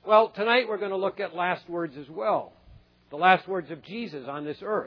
Well, tonight we're going to look at last words as well. The last words of Jesus on this earth.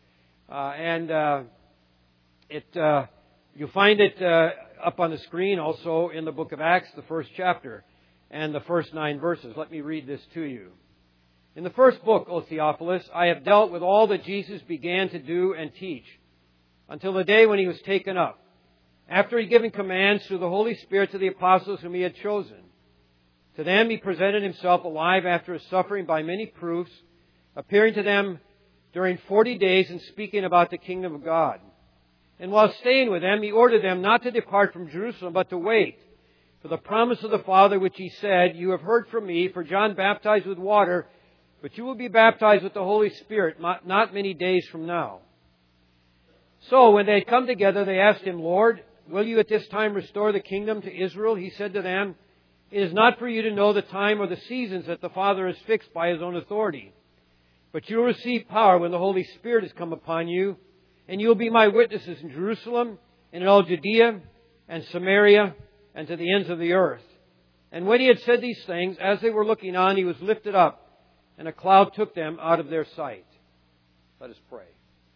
You'll find it up on the screen also in the book of Acts, the first chapter, and the first 9 verses. Let me read this to you. In the first book, O Theophilus, I have dealt with all that Jesus began to do and teach, until the day when He was taken up, after He had given commands through the Holy Spirit to the apostles whom He had chosen. To them He presented Himself alive after His suffering by many proofs, appearing to them during 40 days and speaking about the kingdom of God. And while staying with them, He ordered them not to depart from Jerusalem, but to wait for the promise of the Father, which He said, You have heard from me, for John baptized with water, but you will be baptized with the Holy Spirit not many days from now. So when they had come together, they asked Him, Lord, will you at this time restore the kingdom to Israel? He said to them, It is not for you to know the time or the seasons that the Father has fixed by His own authority. But you will receive power when the Holy Spirit has come upon you, and you will be my witnesses in Jerusalem, and in all Judea, and Samaria, and to the ends of the earth. And when He had said these things, as they were looking on, He was lifted up, and a cloud took them out of their sight. Let us pray.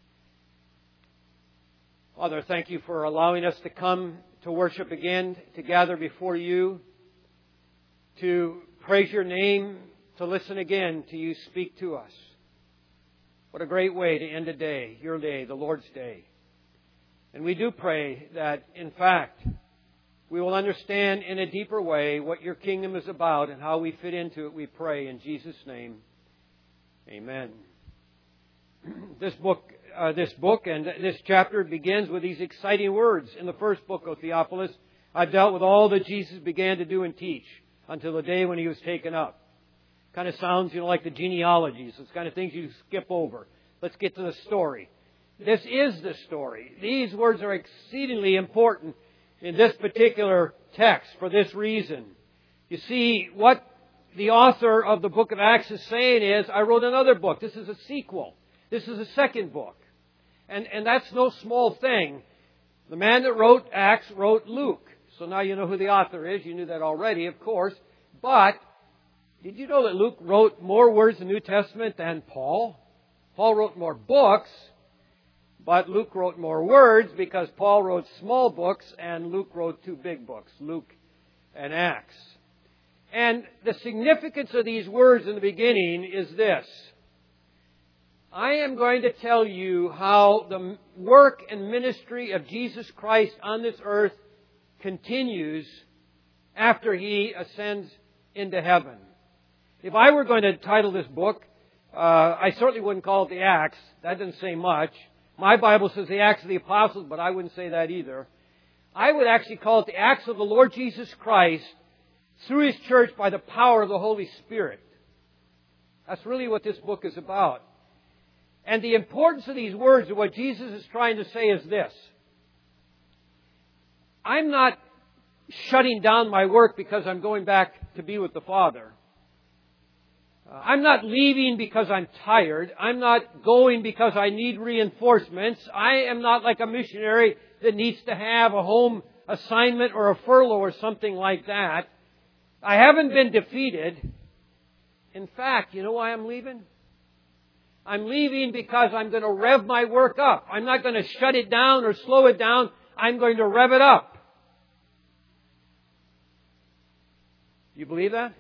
Father, thank You for allowing us to come to worship again, to gather before You, to praise Your name, to listen again to You speak to us. What a great way to end a day, Your day, the Lord's day. And we do pray that, in fact, we will understand in a deeper way what Your kingdom is about and how we fit into it, we pray in Jesus' name. Amen. This book and this chapter begins with these exciting words. In the first book, O Theophilus, I've dealt with all that Jesus began to do and teach until the day when He was taken up. Kind of sounds, like the genealogies. It's kind of things you skip over. Let's get to the story. This is the story. These words are exceedingly important in this particular text for this reason. You see, what the author of the book of Acts is saying is, I wrote another book. This is a sequel. This is a second book. And that's no small thing. The man that wrote Acts wrote Luke. So now you know who the author is. You knew that already, of course. But did you know that Luke wrote more words in the New Testament than Paul? Paul wrote more books, but Luke wrote more words because Paul wrote small books and Luke wrote 2 big books, Luke and Acts. And the significance of these words in the beginning is this. I am going to tell you how the work and ministry of Jesus Christ on this earth continues after He ascends into heaven. If I were going to title this book, I certainly wouldn't call it the Acts. That doesn't say much. My Bible says the Acts of the Apostles, but I wouldn't say that either. I would actually call it the Acts of the Lord Jesus Christ through His church by the power of the Holy Spirit. That's really what this book is about. And the importance of these words and what Jesus is trying to say is this. I'm not shutting down my work because I'm going back to be with the Father. I'm not leaving because I'm tired. I'm not going because I need reinforcements. I am not like a missionary that needs to have a home assignment or a furlough or something like that. I haven't been defeated. In fact, you know why I'm leaving? I'm leaving because I'm going to rev my work up. I'm not going to shut it down or slow it down. I'm going to rev it up. You believe that?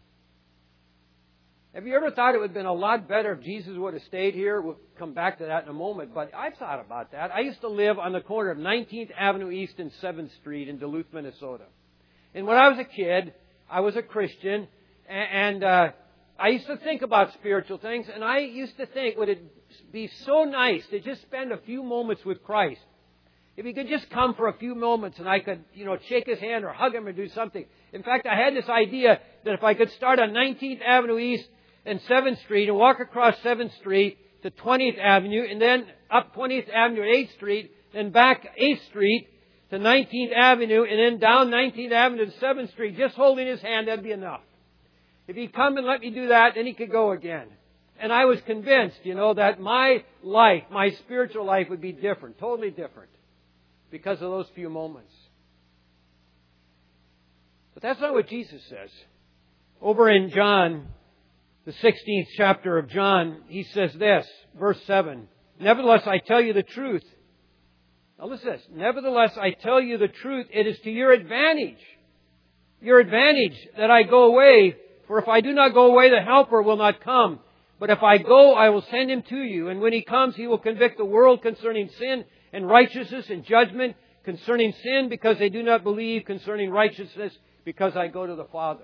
Have you ever thought it would have been a lot better if Jesus would have stayed here? We'll come back to that in a moment, but I've thought about that. I used to live on the corner of 19th Avenue East and 7th Street in Duluth, Minnesota. And when I was a kid, I was a Christian, and I used to think about spiritual things, and I used to think, would it be so nice to just spend a few moments with Christ? If He could just come for a few moments and I could, shake His hand or hug Him or do something. In fact, I had this idea that if I could start on 19th Avenue East and 7th Street and walk across 7th Street to 20th Avenue and then up 20th Avenue to 8th Street, then back 8th Street to 19th Avenue and then down 19th Avenue to 7th Street, just holding His hand, that'd be enough. If He'd come and let me do that, then He could go again. And I was convinced, that my life, my spiritual life would be different, totally different, because of those few moments. But that's not what Jesus says. Over in John, the 16th chapter of John, he says this, verse 7, "Nevertheless, I tell you the truth." Now listen to this. "Nevertheless, I tell you the truth. It is to your advantage. Your advantage that I go away. For if I do not go away, the Helper will not come. But if I go, I will send Him to you. And when He comes, He will convict the world concerning sin and righteousness and judgment. Concerning sin, because they do not believe. Concerning righteousness, because I go to the Father."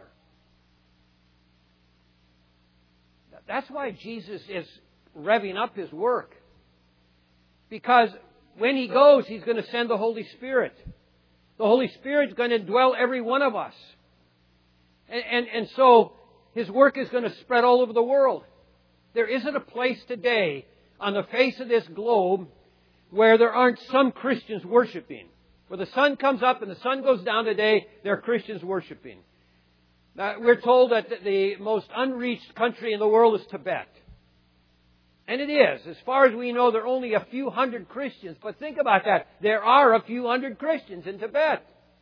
That's why Jesus is revving up His work. Because when He goes, He's going to send the Holy Spirit. The Holy Spirit is going to dwell every one of us. And so His work is going to spread all over the world. There isn't a place today on the face of this globe where there aren't some Christians worshiping. Where the sun comes up and the sun goes down today, there are Christians worshiping. We're told that the most unreached country in the world is Tibet. And it is. As far as we know, there are only a few hundred Christians. But think about that. There are a few hundred Christians in Tibet.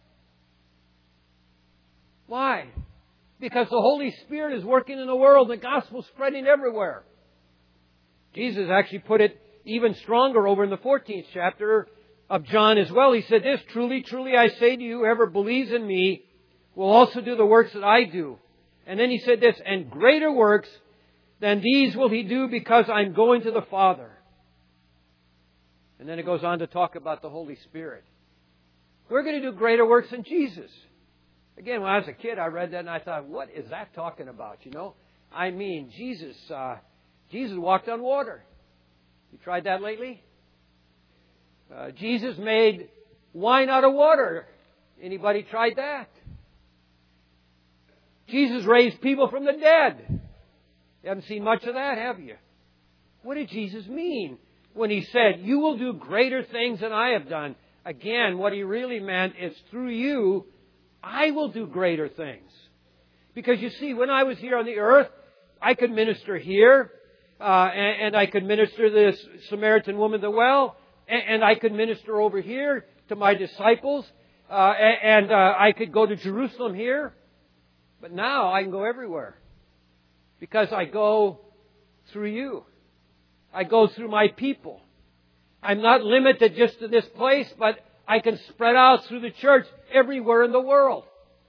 Why? Because the Holy Spirit is working in the world. The gospel is spreading everywhere. Jesus actually put it even stronger over in the 14th chapter of John as well. He said this, "Truly, truly, I say to you, whoever believes in me will also do the works that I do." And then He said this, "And greater works than these will He do, because I'm going to the Father." And then it goes on to talk about the Holy Spirit. We're going to do greater works than Jesus. Again, when I was a kid, I read that and I thought, what is that talking about? You know, I mean, Jesus walked on water. You tried that lately? Jesus made wine out of water. Anybody tried that? Jesus raised people from the dead. You haven't seen much of that, have you? What did Jesus mean when He said, "You will do greater things than I have done"? Again, what He really meant is, through you, I will do greater things. Because you see, when I was here on the earth, I could minister here, and I could minister to this Samaritan woman at the well, and I could minister over here to my disciples, and I could go to Jerusalem here. But now I can go everywhere. Because I go through you. I go through my people. I'm not limited just to this place, but I can spread out through the church everywhere in the world.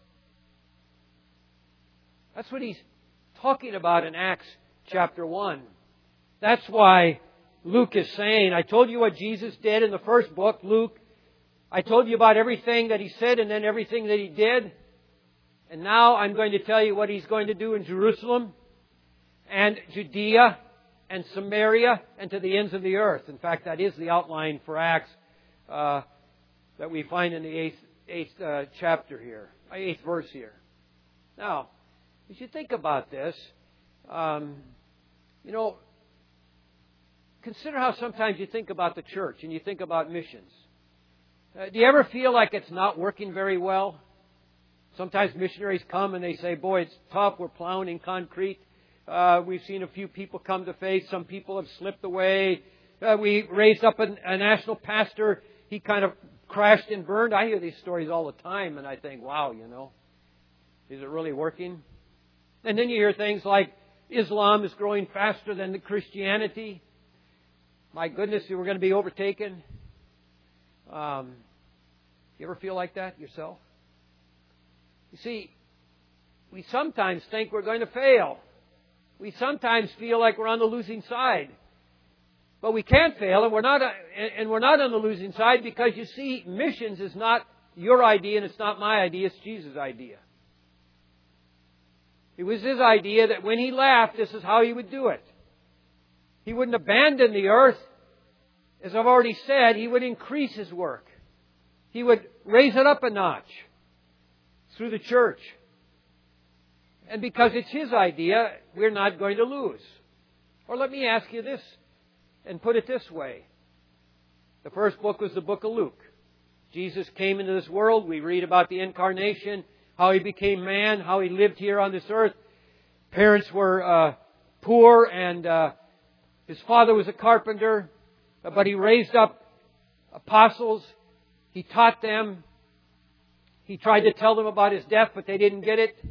That's what He's talking about in Acts chapter 1. That's why Luke is saying, I told you what Jesus did in the first book, Luke. I told you about everything that He said and then everything that He did. And now I'm going to tell you what He's going to do in Jerusalem and Judea and Samaria and to the ends of the earth. In fact, that is the outline for Acts that we find in the eighth chapter here, 8th verse here. Now, as you think about this, consider how sometimes you think about the church and you think about missions. Do you ever feel like it's not working very well? Sometimes missionaries come and they say, boy, it's tough. We're plowing in concrete. We've seen a few people come to faith. Some people have slipped away. We raised up a national pastor. He kind of crashed and burned. I hear these stories all the time and I think, wow, is it really working? And then you hear things like Islam is growing faster than the Christianity. My goodness, we're going to be overtaken. You ever feel like that yourself? You see, we sometimes think we're going to fail. We sometimes feel like we're on the losing side. But we can't fail, and we're not on the losing side because, you see, missions is not your idea and it's not my idea, it's Jesus' idea. It was His idea that when He left, this is how He would do it. He wouldn't abandon the earth. As I've already said, He would increase His work. He would raise it up a notch through the church. And because it's His idea, we're not going to lose. Or let me ask you this and put it this way. The first book was the book of Luke. Jesus came into this world. We read about the incarnation, how He became man, how He lived here on this earth. Parents were poor and His father was a carpenter, but He raised up apostles. He taught them. He tried to tell them about His death, but they didn't get it.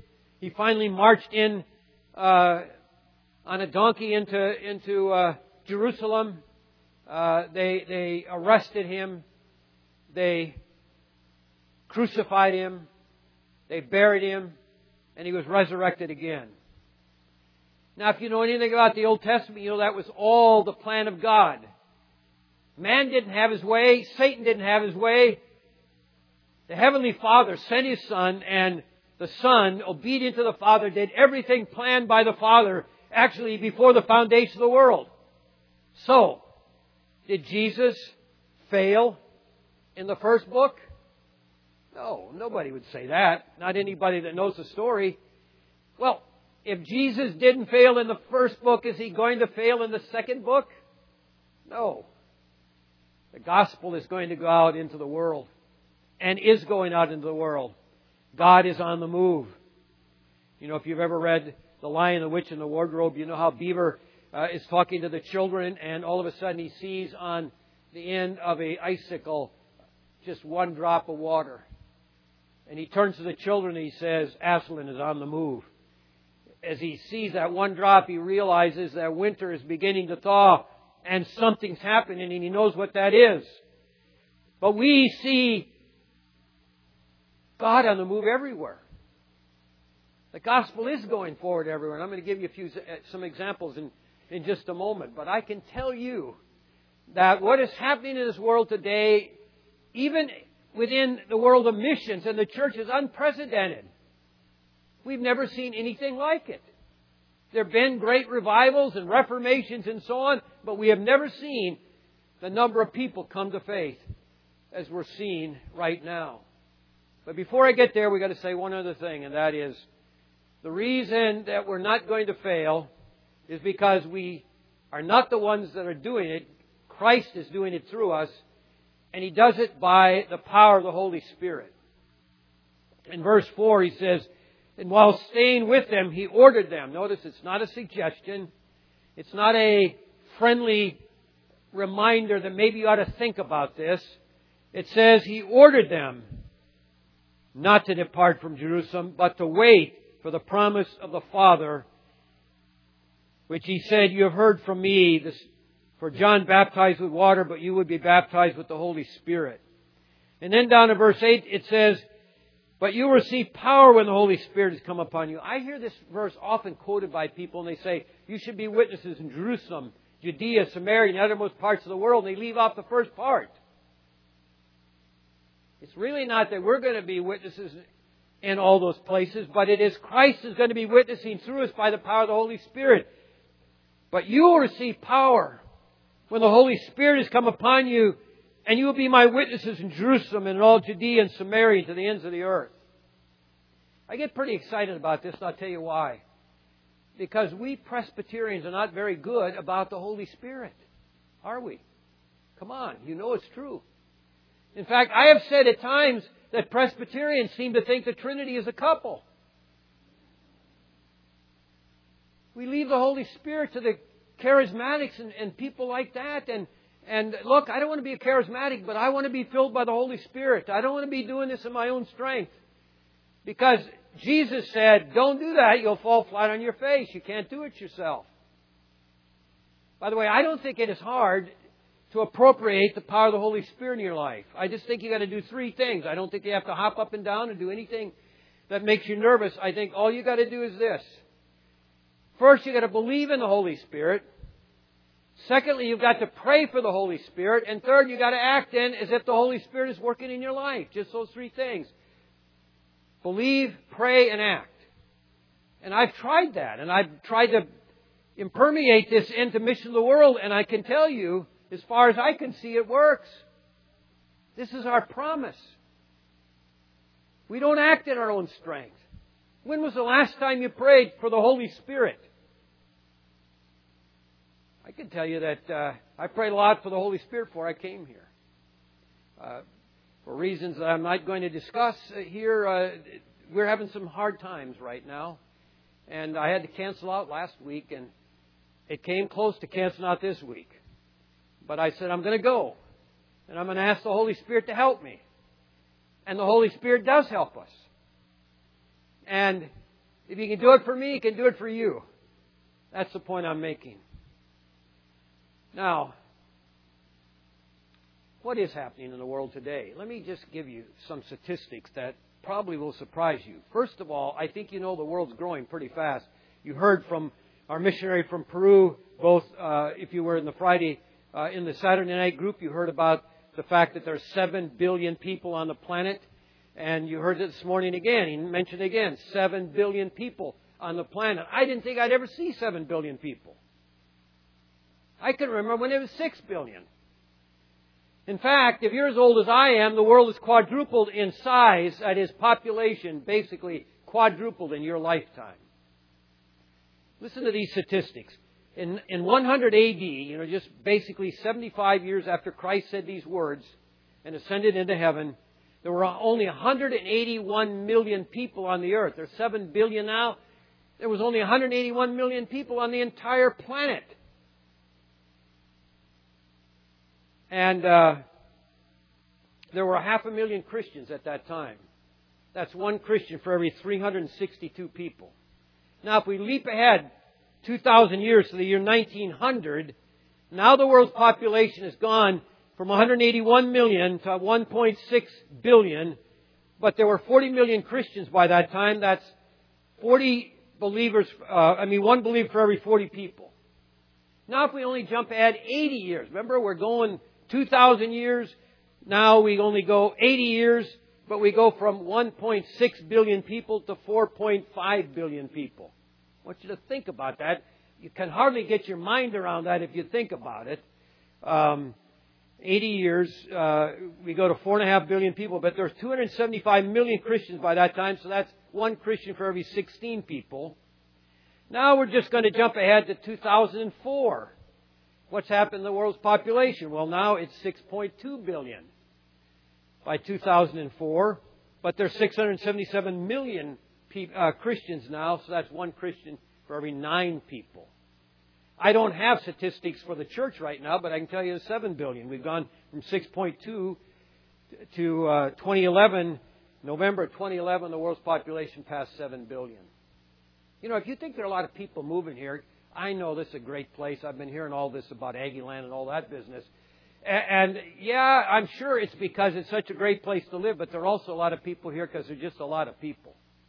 He finally marched in on a donkey into Jerusalem. They arrested Him. They crucified Him. They buried Him. And He was resurrected again. Now, if you know anything about the Old Testament, you know that was all the plan of God. Man didn't have his way. Satan didn't have his way. The Heavenly Father sent His Son, and the Son, obedient to the Father, did everything planned by the Father, actually before the foundation of the world. So, did Jesus fail in the first book? No, nobody would say that. Not anybody that knows the story. Well, if Jesus didn't fail in the first book, is He going to fail in the second book? No. The gospel is going to go out into the world, and is going out into the world. God is on the move. You know, if you've ever read The Lion, the Witch, and the Wardrobe, you know how Beaver is talking to the children, and all of a sudden he sees on the end of an icicle just one drop of water. And he turns to the children and he says, Aslan is on the move. As he sees that one drop, he realizes that winter is beginning to thaw and something's happening, and he knows what that is. But we see God on the move everywhere. The gospel is going forward everywhere. And I'm going to give you some examples in just a moment. But I can tell you that what is happening in this world today, even within the world of missions and the church, is unprecedented. We've never seen anything like it. There have been great revivals and reformations and so on, but we have never seen the number of people come to faith as we're seeing right now. But before I get there, we've got to say one other thing, and that is the reason that we're not going to fail is because we are not the ones that are doing it. Christ is doing it through us, and He does it by the power of the Holy Spirit. In verse 4, He says, and while staying with them, He ordered them. Notice it's not a suggestion. It's not a friendly reminder that maybe you ought to think about this. It says He ordered them not to depart from Jerusalem, but to wait for the promise of the Father, which He said, you have heard from me. For John baptized with water, but you would be baptized with the Holy Spirit. And then down in verse 8, it says, but you will receive power when the Holy Spirit has come upon you. I hear this verse often quoted by people, and they say, you should be witnesses in Jerusalem, Judea, Samaria, and the uttermost parts of the world. And they leave off the first part. It's really not that we're going to be witnesses in all those places, but it is Christ is going to be witnessing through us by the power of the Holy Spirit. But you will receive power when the Holy Spirit has come upon you, and you will be my witnesses in Jerusalem and in all Judea and Samaria and to the ends of the earth. I get pretty excited about this, and I'll tell you why. Because we Presbyterians are not very good about the Holy Spirit. Are we? Come on, you know it's true. In fact, I have said at times that Presbyterians seem to think the Trinity is a couple. We leave the Holy Spirit to the charismatics and people like that. And look, I don't want to be a charismatic, but I want to be filled by the Holy Spirit. I don't want to be doing this in my own strength. Because Jesus said, don't do that. You'll fall flat on your face. You can't do it yourself. By the way, I don't think it is hard to appropriate the power of the Holy Spirit in your life. I just think you got to do three things. I don't think you have to hop up and down and do anything that makes you nervous. I think all you got to do is this. First, you got to believe in the Holy Spirit. Secondly, you've got to pray for the Holy Spirit. And third, you've got to act in as if the Holy Spirit is working in your life. Just those three things. Believe, pray, and act. And I've tried that. And I've tried to impermeate this into mission of the world. And I can tell you, as far as I can see, it works. This is our promise. We don't act in our own strength. When was the last time you prayed for the Holy Spirit? I can tell you that I prayed a lot for the Holy Spirit before I came here. For reasons that I'm not going to discuss here, we're having some hard times right now. And I had to cancel out last week, and it came close to canceling out this week. But I said, I'm going to go. And I'm going to ask the Holy Spirit to help me. And the Holy Spirit does help us. And If He can do it for me, He can do it for you. That's the point I'm making. Now, what is happening in the world today? Let me just give you some statistics that probably will surprise you. First of all, I think you know the world's growing pretty fast. You heard from our missionary from Peru, both if you were in the Friday, in the Saturday night group, you heard about the fact that there's 7 billion people on the planet. And you heard it this morning again. He mentioned again, 7 billion people on the planet. I didn't think I'd ever see 7 billion people. I can remember when it was 6 billion. In fact, if you're as old as I am, the world has quadrupled in size, that is, population basically quadrupled in your lifetime. Listen to these statistics. In 100 AD, just basically 75 years after Christ said these words and ascended into heaven, there were only 181 million people on the earth. There's 7 billion now. There was only 181 million people on the entire planet. And there were 500,000 Christians at that time. That's one Christian for every 362 people. Now, if we leap ahead 2,000 years to the year 1900, now the world's population has gone from 181 million to 1.6 billion. But there were 40 million Christians by that time. That's 40 believers, one believer for every 40 people. Now, if we only jump ahead 80 years, remember we're going 2,000 years. Now we only go 80 years, but we go from 1.6 billion people to 4.5 billion people. I want you to think about that. You can hardly get your mind around that if you think about it. 80 years, we go to 4.5 billion people, but there's 275 million Christians by that time, so that's one Christian for every 16 people. Now we're just going to jump ahead to 2004. What's happened in the world's population? Well, now it's 6.2 billion by 2004, but there's 677 million Christians now, so that's one Christian for every 9 people. I don't have statistics for the church right now, but I can tell you it's 7 billion. We've gone from 6.2 to 2011, November 2011, the world's population passed 7 billion. If you think there are a lot of people moving here, I know this is a great place. I've been hearing all this about Aggieland and all that business. And yeah, I'm sure it's because it's such a great place to live, but there are also a lot of people here because there's just a lot of people.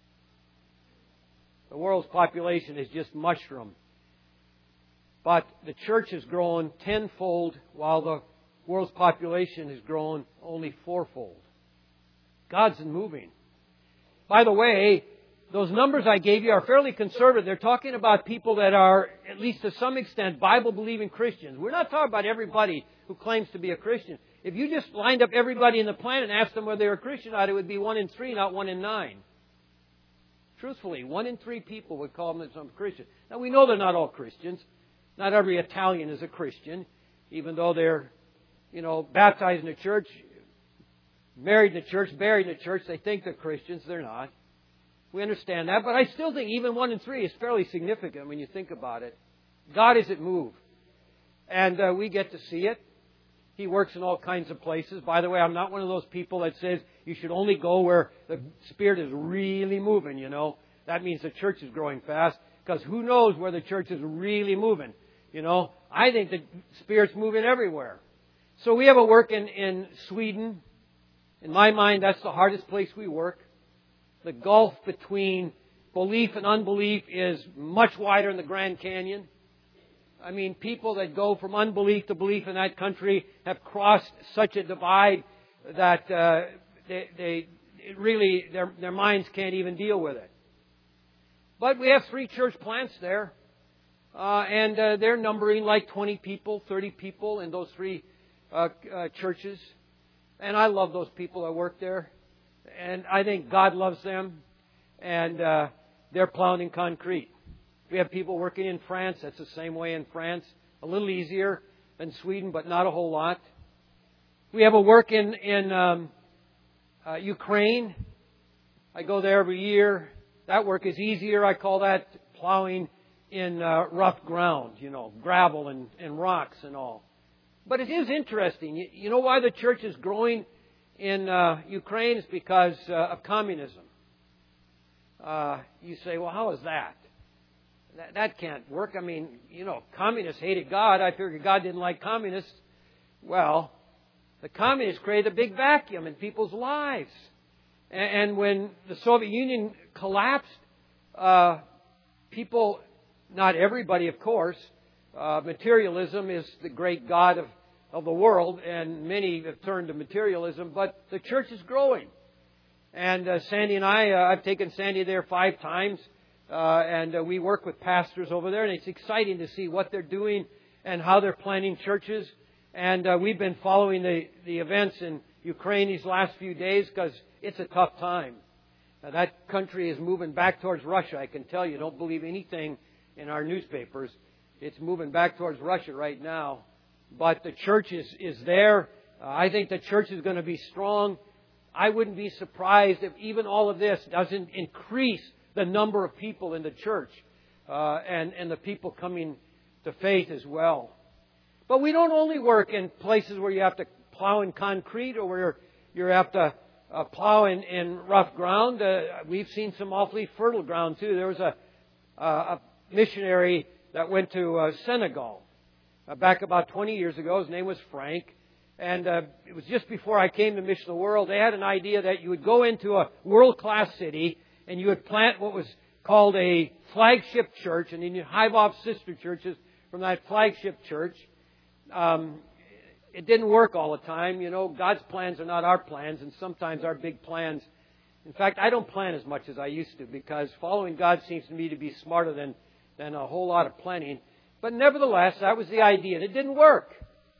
The world's population is just mushroomed. But the church has grown tenfold while the world's population has grown only fourfold. God's moving. By the way, those numbers I gave you are fairly conservative. They're talking about people that are, at least to some extent, Bible-believing Christians. We're not talking about everybody who claims to be a Christian. If you just lined up everybody in the planet and asked them whether they were a Christian or not, it would be 1 in 3, not 1 in 9. Truthfully, 1 in 3 people would call themselves Christian. Now, we know they're not all Christians. Not every Italian is a Christian, even though they're, baptized in the church, married in the church, buried in the church. They think they're Christians. They're not. We understand that. But I still think even 1 in 3 is fairly significant when you think about it. God is at move. And we get to see it. He works in all kinds of places. By the way, I'm not one of those people that says you should only go where the Spirit is really moving, That means the church is growing fast. Because who knows where the church is really moving? I think the Spirit's moving everywhere. So we have a work in Sweden. In my mind, that's the hardest place we work. The gulf between belief and unbelief is much wider in the Grand Canyon. I mean, people that go from unbelief to belief in that country have crossed such a divide that their minds can't even deal with it. But we have 3 church plants there, and they're numbering like 20 people, 30 people in those 3 churches. And I love those people that work there. And I think God loves them. And they're pounding concrete. We have people working in France. That's the same way in France. A little easier than Sweden, but not a whole lot. We have a work in Ukraine. I go there every year. That work is easier. I call that plowing in rough ground, gravel and rocks and all. But it is interesting. You know why the church is growing in Ukraine? It's because of communism. You say, well, how is that? That can't work. I mean, communists hated God. I figured God didn't like communists. Well, the communists created a big vacuum in people's lives. And when the Soviet Union collapsed, people, not everybody, of course, materialism is the great god of the world, and many have turned to materialism, but the church is growing. And Sandy and I've taken Sandy there 5 times, and we work with pastors over there, and it's exciting to see what they're doing and how they're planting churches. And we've been following the events in Ukraine these last few days because it's a tough time. That country is moving back towards Russia. I can tell you, don't believe anything in our newspapers. It's moving back towards Russia right now. But the church is there. I think the church is going to be strong. I wouldn't be surprised if even all of this doesn't increase the number of people in the church and the people coming to faith as well. But we don't only work in places where you have to plow in concrete or where you have to plow in rough ground. We've seen some awfully fertile ground too. There was a missionary that went to Senegal back about 20 years ago. His name was Frank. And it was just before I came to Mission of the World. They had an idea that you would go into a world-class city and you would plant what was called a flagship church, and then you hive off sister churches from that flagship church. It didn't work all the time. God's plans are not our plans, and sometimes our big plans. In fact, I don't plan as much as I used to because following God seems to me to be smarter than a whole lot of planning. But nevertheless, that was the idea. And it didn't work.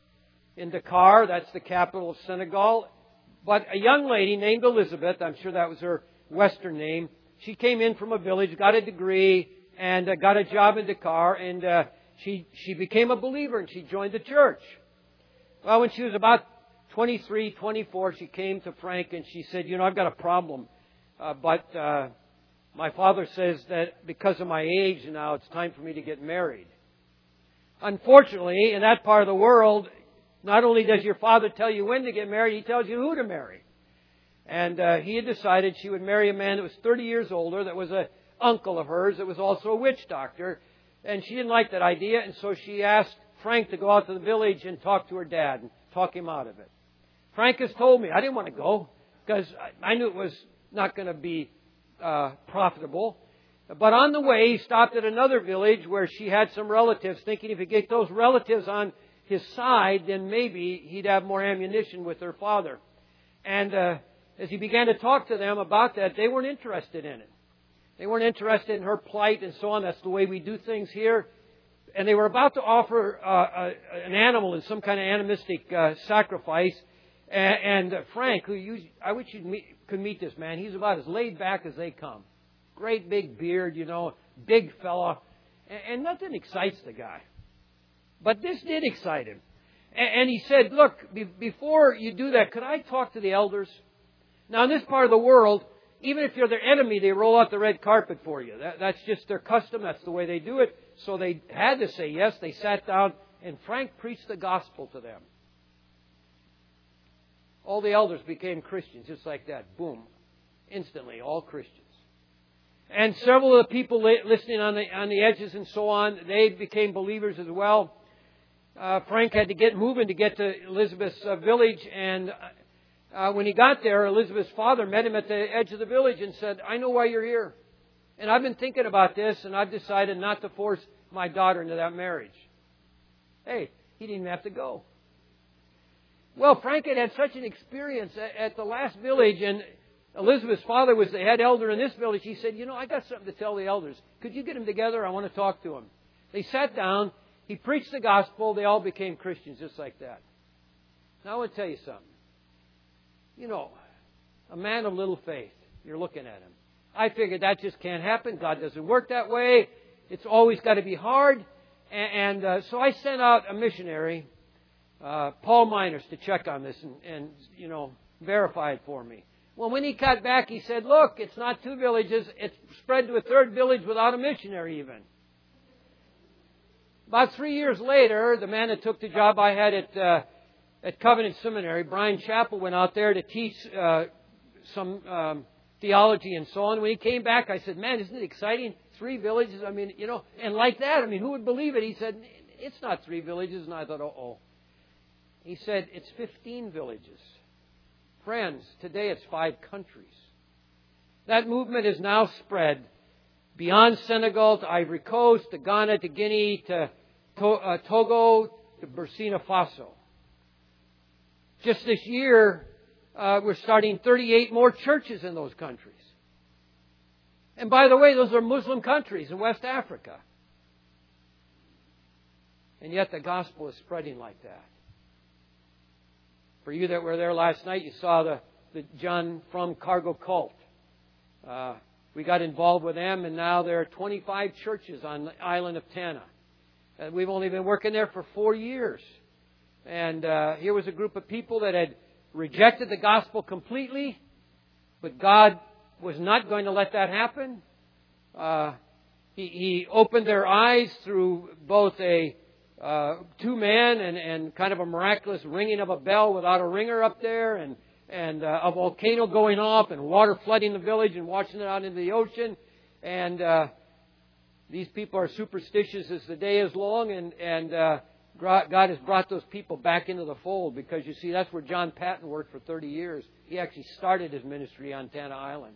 In Dakar, that's the capital of Senegal. But a young lady named Elizabeth, I'm sure that was her Western name, she came in from a village, got a degree, and got a job in Dakar, and she became a believer, and she joined the church. Well, when she was about 23, 24, she came to Frank, and she said, I've got a problem, but my father says that because of my age now, it's time for me to get married. Unfortunately, in that part of the world, not only does your father tell you when to get married, he tells you who to marry. And he had decided she would marry a man that was 30 years older, that was an uncle of hers, that was also a witch doctor. And she didn't like that idea, and so she asked Frank to go out to the village and talk to her dad and talk him out of it. Frank has told me, I didn't want to go because I knew it was not going to be profitable. But on the way, he stopped at another village where she had some relatives, thinking if he get those relatives on his side, then maybe he'd have more ammunition with her father. And as he began to talk to them about that, they weren't interested in it. They weren't interested in her plight and so on. That's the way we do things here. And they were about to offer an animal in some kind of animistic sacrifice. And Frank, I wish you could meet this man. He's about as laid back as they come. Great big beard, big fella. And nothing excites the guy. But this did excite him. And he said, look, before you do that, could I talk to the elders? Now, in this part of the world, even if you're their enemy, they roll out the red carpet for you. That's just their custom. That's the way they do it. So they had to say yes. They sat down, and Frank preached the gospel to them. All the elders became Christians, just like that. Boom. Instantly, all Christians. And several of the people listening on the edges and so on, they became believers as well. Frank had to get moving to get to Elizabeth's village, and when he got there, Elizabeth's father met him at the edge of the village and said, I know why you're here. And I've been thinking about this, and I've decided not to force my daughter into that marriage. Hey, he didn't even have to go. Well, Frank had such an experience at the last village, and Elizabeth's father was the head elder in this village. He said, I got something to tell the elders. Could you get them together? I want to talk to them. They sat down. He preached the gospel. They all became Christians just like that. Now, I want to tell you something. A man of little faith. You're looking at him. I figured that just can't happen. God doesn't work that way. It's always got to be hard. And so I sent out a missionary, Paul Miners, to check on this and verify it for me. Well, when he got back, he said, look, it's not 2 villages. It's spread to a 3rd village without a missionary even. About 3 years later, the man that took the job I had at Covenant Seminary, Brian Chappell, went out there to teach some theology and so on. When he came back, I said, man, isn't it exciting? 3 villages. I mean, and like that, I mean, who would believe it? He said, it's not 3 villages. And I thought, oh. He said, it's 15 villages. Friends, today it's 5 countries. That movement is now spread beyond Senegal to Ivory Coast, to Ghana, to Guinea, to Togo, to Burkina Faso. Just this year, we're starting 38 more churches in those countries. And by the way, those are Muslim countries in West Africa. And yet the gospel is spreading like that. For you that were there last night, you saw the John Frum Cargo Cult. We got involved with them, and now there are 25 churches on the island of Tana. We've only been working there for 4 years. And here was a group of people that had rejected the gospel completely, but God was not going to let that happen. He opened their eyes through both a 2-man and kind of a miraculous ringing of a bell without a ringer up there, and a volcano going off and water flooding the village and washing it out into the ocean. And these people are superstitious as the day is long, and God has brought those people back into the fold, because you see, that's where John Patton worked for 30 years. He actually started his ministry on Tana Island.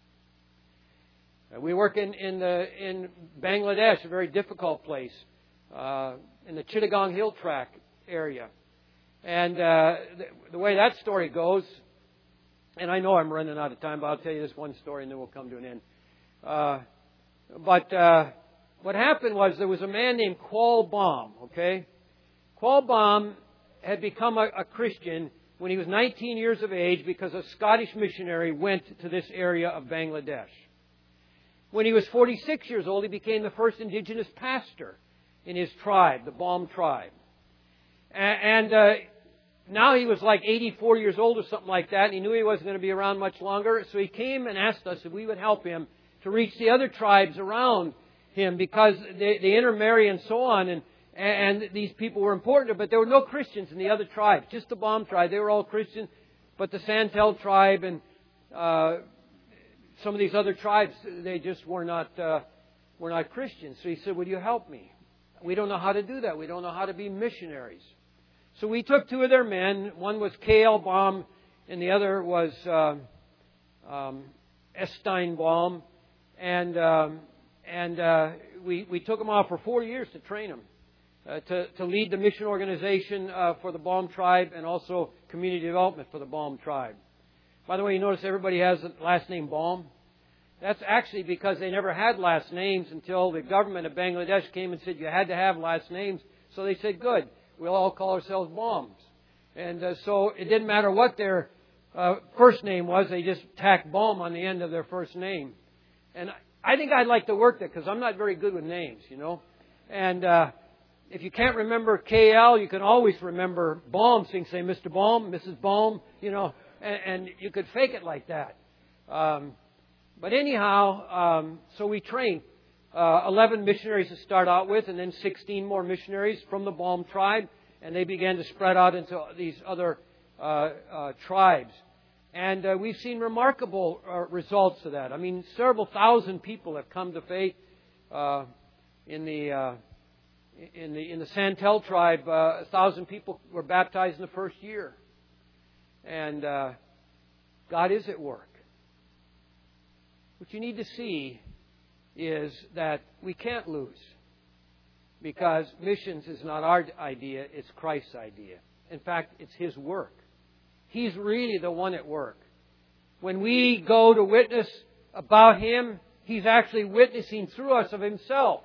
We work in Bangladesh, a very difficult place, in the Chittagong Hill Track area. And the way that story goes, and I know I'm running out of time, but I'll tell you this one story and then we'll come to an end. But what happened was, there was a man named Qual Baum, okay? Qual Baum had become a Christian when he was 19 years of age, because a Scottish missionary went to this area of Bangladesh. When he was 46 years old, he became the first indigenous pastor in his tribe, the Baum tribe. And now he was like 84 years old or something like that, and he knew he wasn't going to be around much longer. So he came and asked us if we would help him to reach the other tribes around him, because they intermarry and so on. And these people were important, but there were no Christians in the other tribes, just the Baum tribe. They were all Christian, but the Santel tribe and some of these other tribes, they just were not Christians. So he said, would you help me? We don't know how to do that. We don't know how to be missionaries. So we took 2 of their men. One was K.L. Baum, and the other was Estein Baum. And we took them off for 4 years to train them, to lead the mission organization for the Baum tribe, and also community development for the Baum tribe. By the way, you notice everybody has the last name Baum? That's actually because they never had last names until the government of Bangladesh came and said you had to have last names. So they said, good, we'll all call ourselves Baums. And so it didn't matter what their first name was, they just tacked Baum on the end of their first name. And I think I'd like to work there, because I'm not very good with names, And if you can't remember KL, you can always remember Baum. So you can say Mr. Baum, Mrs. Baum, and you could fake it like that. But anyhow, so we trained 11 missionaries to start out with, and then 16 more missionaries from the Baum tribe, and they began to spread out into these other tribes. And we've seen remarkable results of that. I mean, several thousand people have come to faith in the Santel tribe. 1,000 people were baptized in the first year, and God is at work. What you need to see is that we can't lose, because missions is not our idea, it's Christ's idea. In fact, it's His work. He's really the one at work. When we go to witness about Him, He's actually witnessing through us of Himself.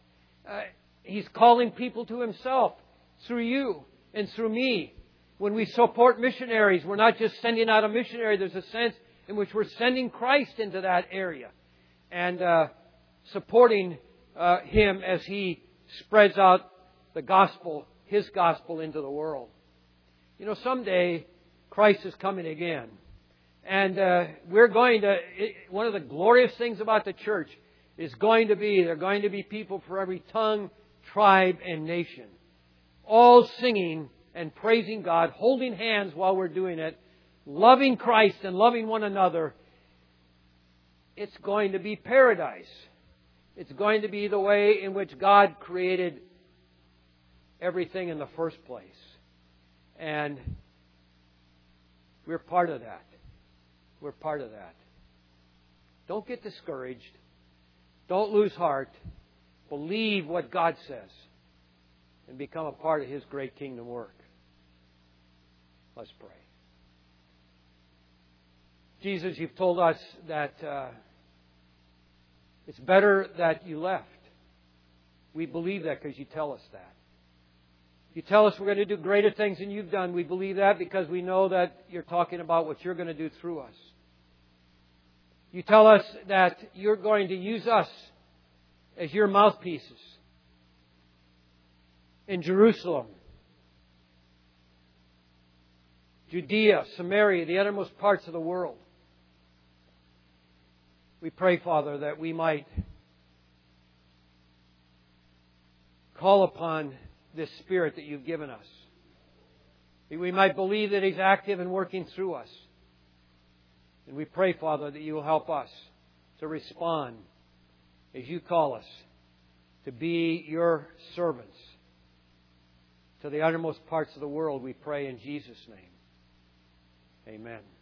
He's calling people to Himself through you and through me. When we support missionaries, we're not just sending out a missionary. There's a sense in which we're sending Christ into that area and supporting Him as He spreads out the gospel, His gospel, into the world. Someday Christ is coming again. And we're going to, one of the glorious things about the church is going to be, there are going to be people for every tongue, tribe, and nation, all singing and praising God, holding hands while we're doing it, loving Christ and loving one another, it's going to be paradise. It's going to be the way in which God created everything in the first place. And we're part of that. We're part of that. Don't get discouraged. Don't lose heart. Believe what God says and become a part of His great kingdom work. Let's pray. Jesus, You've told us that it's better that You left. We believe that because You tell us that. You tell us we're going to do greater things than You've done. We believe that because we know that You're talking about what You're going to do through us. You tell us that You're going to use us as Your mouthpieces in Jerusalem, Judea, Samaria, the uttermost parts of the world. We pray, Father, that we might call upon this Spirit that You've given us. That we might believe that He's active and working through us. And we pray, Father, that You will help us to respond as You call us to be Your servants to the uttermost parts of the world. We pray in Jesus' name. Amen.